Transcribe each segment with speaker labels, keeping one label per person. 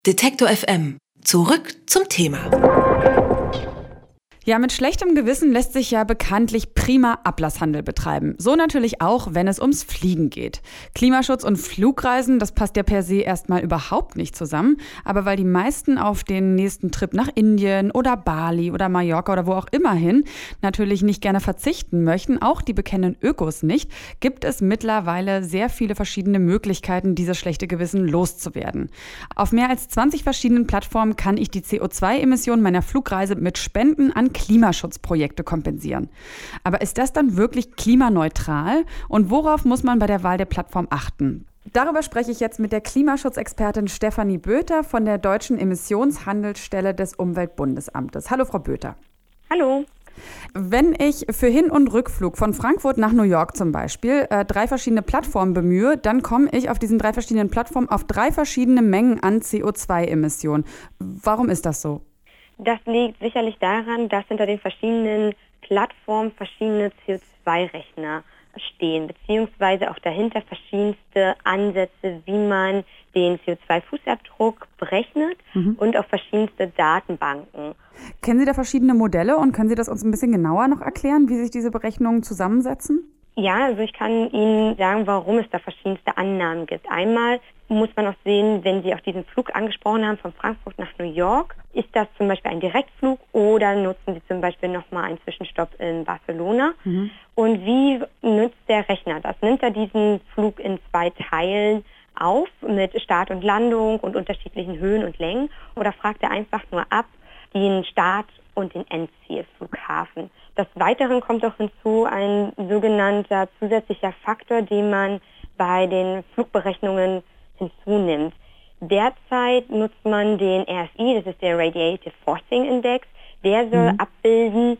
Speaker 1: Detektor FM. Zurück zum Thema.
Speaker 2: Ja, mit schlechtem Gewissen lässt sich ja bekanntlich prima Ablasshandel betreiben. So natürlich auch, wenn es ums Fliegen geht. Klimaschutz und Flugreisen, das passt ja per se erstmal überhaupt nicht zusammen. Aber weil die meisten auf den nächsten Trip nach Indien oder Bali oder Mallorca oder wo auch immer hin natürlich nicht gerne verzichten möchten, auch die bekennenden Ökos nicht, gibt es mittlerweile sehr viele verschiedene Möglichkeiten, dieses schlechte Gewissen loszuwerden. Auf mehr als 20 verschiedenen Plattformen kann ich die CO2-Emissionen meiner Flugreise mit Spenden an Klimaschutzprojekte kompensieren. Aber ist das dann wirklich klimaneutral? Und worauf muss man bei der Wahl der Plattform achten? Darüber spreche ich jetzt mit der Klimaschutzexpertin Stefanie Böter von der Deutschen Emissionshandelsstelle des Umweltbundesamtes. Hallo, Frau Böter.
Speaker 3: Hallo.
Speaker 2: Wenn ich für Hin- und Rückflug von Frankfurt nach New York zum Beispiel 3 verschiedene Plattformen bemühe, dann komme ich auf diesen 3 verschiedenen Plattformen auf 3 verschiedene Mengen an CO2-Emissionen. Warum ist das so?
Speaker 3: Das liegt sicherlich daran, dass hinter den verschiedenen Plattformen verschiedene CO2-Rechner stehen, beziehungsweise auch dahinter verschiedenste Ansätze, wie man den CO2-Fußabdruck berechnet und auch verschiedenste Datenbanken.
Speaker 2: Kennen Sie da verschiedene Modelle und können Sie das uns ein bisschen genauer noch erklären, wie sich diese Berechnungen zusammensetzen?
Speaker 3: Ja, also ich kann Ihnen sagen, warum es da verschiedenste Annahmen gibt. Einmal muss man auch sehen, wenn Sie auch diesen Flug angesprochen haben von Frankfurt nach New York, ist das zum Beispiel ein Direktflug oder nutzen Sie zum Beispiel nochmal einen Zwischenstopp in Barcelona? Und wie nutzt der Rechner das? Nimmt er diesen Flug in 2 Teilen auf mit Start und Landung und unterschiedlichen Höhen und Längen oder fragt er einfach nur ab den Start und den Endzielflughafen? Des Weiteren kommt auch hinzu ein sogenannter zusätzlicher Faktor, den man bei den Flugberechnungen hinzunimmt. Derzeit nutzt man den RFI, das ist der Radiative Forcing Index. Der soll abbilden,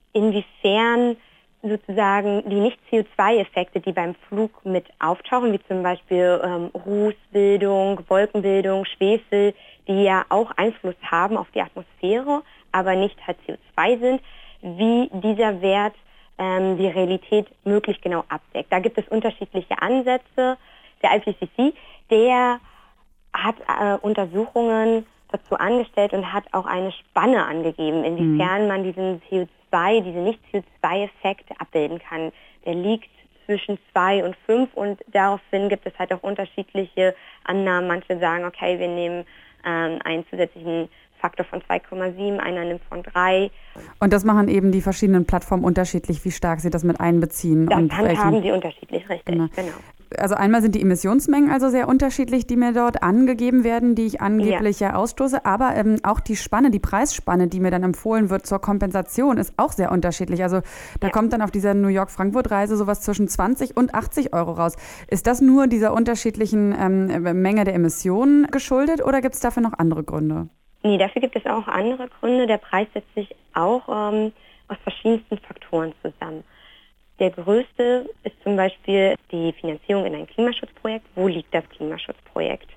Speaker 3: inwiefern sozusagen die Nicht-CO2-Effekte, die beim Flug mit auftauchen, wie zum Beispiel Rußbildung, Wolkenbildung, Schwefel, die ja auch Einfluss haben auf die Atmosphäre, aber nicht halt CO2 sind, wie dieser Wert die Realität möglichst genau abdeckt. Da gibt es unterschiedliche Ansätze. Der IPCC, der hat Untersuchungen dazu angestellt und hat auch eine Spanne angegeben, inwiefern man diesen diese Nicht-CO2-Effekte abbilden kann. Der liegt zwischen 2 und 5 und daraufhin gibt es halt auch unterschiedliche Annahmen. Manche sagen, okay, wir nehmen einen zusätzlichen Faktor von 2,7, einer nimmt von 3.
Speaker 2: Und das machen eben die verschiedenen Plattformen unterschiedlich, wie stark sie das mit einbeziehen.
Speaker 3: Das handhaben sie unterschiedlich, richtig, genau.
Speaker 2: Also einmal sind die Emissionsmengen also sehr unterschiedlich, die mir dort angegeben werden, die ich angeblich ja ausstoße, aber auch die Spanne, die Preisspanne, die mir dann empfohlen wird zur Kompensation, ist auch sehr unterschiedlich. Also da kommt dann auf dieser New York-Frankfurt-Reise sowas zwischen 20 und 80 Euro raus. Ist das nur dieser unterschiedlichen Menge der Emissionen geschuldet oder gibt es dafür noch andere Gründe?
Speaker 3: Nee, dafür gibt es auch andere Gründe. Der Preis setzt sich auch aus verschiedensten Faktoren zusammen. Der größte ist zum Beispiel die Finanzierung in ein Klimaschutzprojekt. Wo liegt das Klimaschutzprojekt?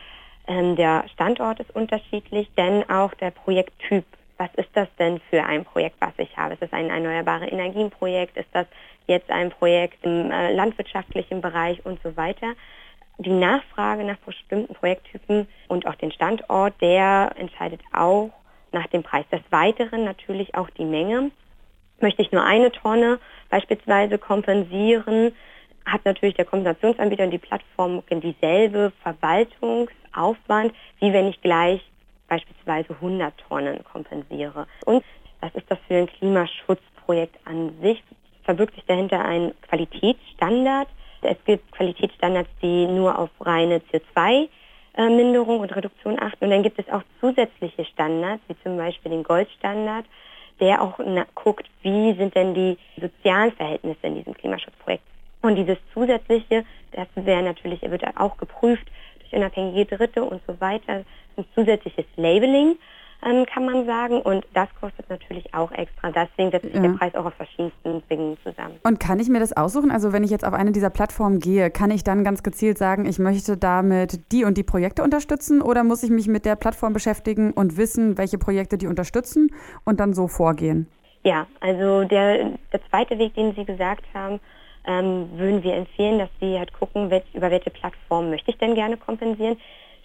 Speaker 3: Der Standort ist unterschiedlich, denn auch der Projekttyp. Was ist das denn für ein Projekt, was ich habe? Ist das ein erneuerbare Energienprojekt? Ist das jetzt ein Projekt im landwirtschaftlichen Bereich und so weiter? Die Nachfrage nach bestimmten Projekttypen und auch den Standort, der entscheidet auch nach dem Preis. Des Weiteren natürlich auch die Menge. Möchte ich nur eine Tonne beispielsweise kompensieren, hat natürlich der Kompensationsanbieter und die Plattform dieselbe Verwaltungsaufwand, wie wenn ich gleich beispielsweise 100 Tonnen kompensiere. Und was ist das für ein Klimaschutzprojekt an sich? Verbirgt sich dahinter ein Qualitätsstandard. Es gibt Qualitätsstandards, die nur auf reine CO2-Minderung und Reduktion achten. Und dann gibt es auch zusätzliche Standards, wie zum Beispiel den Goldstandard, der auch guckt, wie sind denn die sozialen Verhältnisse in diesem Klimaschutzprojekt. Und dieses Zusätzliche, das wird auch geprüft durch unabhängige Dritte und so weiter. Ein zusätzliches Labeling, kann man sagen. Und das kostet natürlich auch extra. Deswegen setzt sich der Preis auch aus verschiedensten Dingen zusammen.
Speaker 2: Und kann ich mir das aussuchen? Also wenn ich jetzt auf eine dieser Plattformen gehe, kann ich dann ganz gezielt sagen, ich möchte damit die und die Projekte unterstützen? Oder muss ich mich mit der Plattform beschäftigen und wissen, welche Projekte die unterstützen und dann so vorgehen?
Speaker 3: Ja, also der zweite Weg, den Sie gesagt haben, würden wir empfehlen, dass Sie halt gucken, über welche Plattform möchte ich denn gerne kompensieren.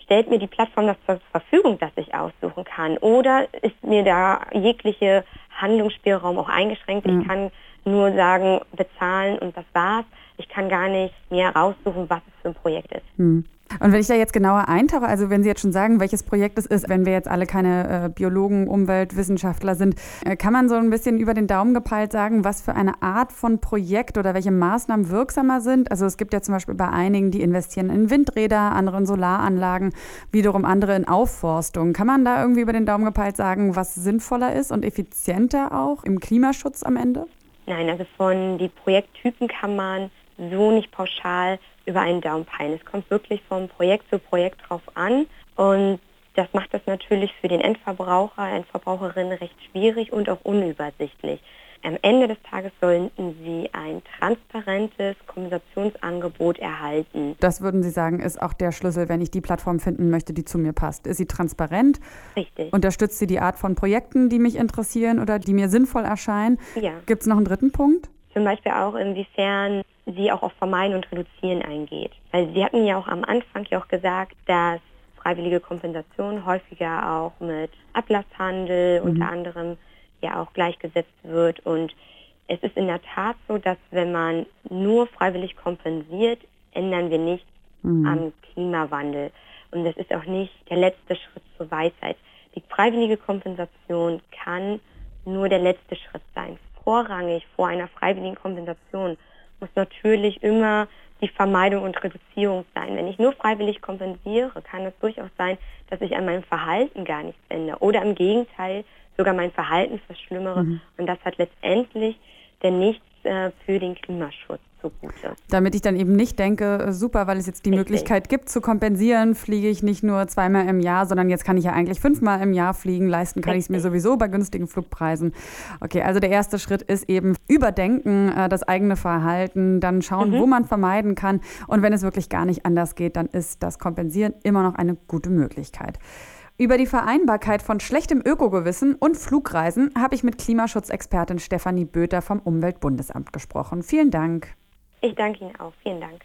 Speaker 3: stellt mir die Plattform das zur Verfügung, dass ich aussuchen kann? Oder ist mir da jegliche Handlungsspielraum auch eingeschränkt? Ich kann nur sagen, bezahlen und das war's. Ich kann gar nicht mehr raussuchen, was es für ein Projekt ist.
Speaker 2: Und wenn ich da jetzt genauer eintauche, also wenn Sie jetzt schon sagen, welches Projekt es ist, wenn wir jetzt alle keine Biologen, Umweltwissenschaftler sind, kann man so ein bisschen über den Daumen gepeilt sagen, was für eine Art von Projekt oder welche Maßnahmen wirksamer sind? Also es gibt ja zum Beispiel bei einigen, die investieren in Windräder, andere in Solaranlagen, wiederum andere in Aufforstung. Kann man da irgendwie über den Daumen gepeilt sagen, was sinnvoller ist und effizienter auch im Klimaschutz am Ende?
Speaker 3: Nein, also von die Projekttypen kann man so nicht pauschal über einen Daumen peilen. Es kommt wirklich von Projekt zu Projekt drauf an und das macht das natürlich für den Endverbraucher, Endverbraucherin recht schwierig und auch unübersichtlich. Am Ende des Tages sollten Sie ein transparentes Kompensationsangebot erhalten.
Speaker 2: Das würden Sie sagen, ist auch der Schlüssel, wenn ich die Plattform finden möchte, die zu mir passt. Ist sie transparent?
Speaker 3: Richtig.
Speaker 2: Unterstützt sie die Art von Projekten, die mich interessieren oder die mir sinnvoll erscheinen?
Speaker 3: Ja.
Speaker 2: Gibt es noch einen dritten Punkt?
Speaker 3: Zum Beispiel auch, inwiefern sie auch auf Vermeiden und Reduzieren eingeht. Weil Sie hatten ja auch am Anfang ja auch gesagt, dass freiwillige Kompensation häufiger auch mit Ablasshandel unter anderem ja auch gleichgesetzt wird. Und es ist in der Tat so, dass wenn man nur freiwillig kompensiert, ändern wir nichts am Klimawandel. Und das ist auch nicht der letzte Schritt zur Weisheit. Die freiwillige Kompensation kann nur der letzte Schritt sein. Vorrangig vor einer freiwilligen Kompensation muss natürlich immer die Vermeidung und Reduzierung sein. Wenn ich nur freiwillig kompensiere, kann es durchaus sein, dass ich an meinem Verhalten gar nichts ändere oder im Gegenteil sogar mein Verhalten verschlimmere. Und das hat letztendlich dann nichts für den Klimaschutz zugute.
Speaker 2: Damit ich dann eben nicht denke, super, weil es jetzt die Möglichkeit gibt zu kompensieren, fliege ich nicht nur 2-mal im Jahr, sondern jetzt kann ich ja eigentlich 5-mal im Jahr fliegen. Leisten kann ich es mir sowieso bei günstigen Flugpreisen. Okay, also der erste Schritt ist eben überdenken, das eigene Verhalten, dann schauen, wo man vermeiden kann. Und wenn es wirklich gar nicht anders geht, dann ist das Kompensieren immer noch eine gute Möglichkeit. Über die Vereinbarkeit von schlechtem Ökogewissen und Flugreisen habe ich mit Klimaschutzexpertin Stefanie Böter vom Umweltbundesamt gesprochen. Vielen Dank.
Speaker 3: Ich danke Ihnen auch. Vielen Dank.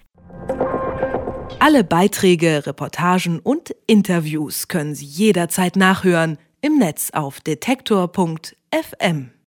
Speaker 1: Alle Beiträge, Reportagen und Interviews können Sie jederzeit nachhören im Netz auf detektor.fm.